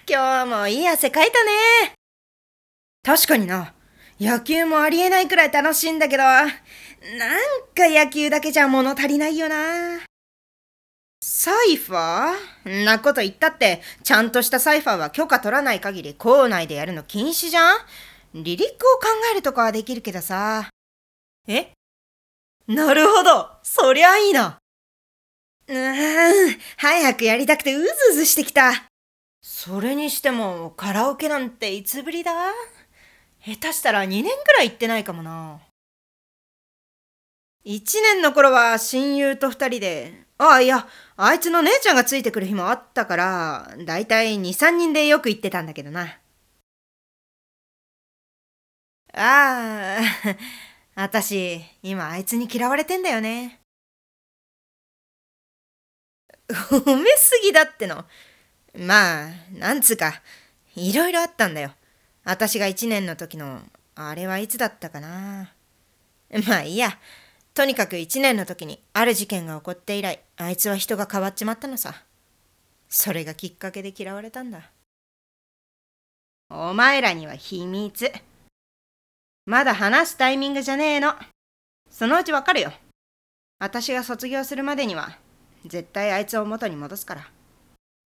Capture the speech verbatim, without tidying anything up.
今日もいい汗かいたね。確かにな。野球もありえないくらい楽しいんだけど、なんか野球だけじゃ物足りないよな。サイファーんなこと言ったって、ちゃんとしたサイファーは許可取らない限り校内でやるの禁止じゃん。離陸を考えるとかはできるけどさ。えなるほど。そりゃいいな。うーん、早くやりたくてうずうずしてきた。それにしてもカラオケなんていつぶりだ？下手したらにねんくらい行ってないかもな。いちねんの頃は親友とふたりで、ああいや、あいつの姉ちゃんがついてくる日もあったから、だいたいに、さんにんでよく行ってたんだけどな。ああ、あたし、今あいつに嫌われてんだよね。褒めすぎだっての。まあ、なんつうか、いろいろあったんだよ。あたしがいちねんの時の、あれはいつだったかな。まあいいや。とにかくいちねんの時にある事件が起こって以来、あいつは人が変わっちまったのさ。それがきっかけで嫌われたんだ。お前らには秘密。まだ話すタイミングじゃねえの。そのうちわかるよ。私が卒業するまでには、絶対あいつを元に戻すから。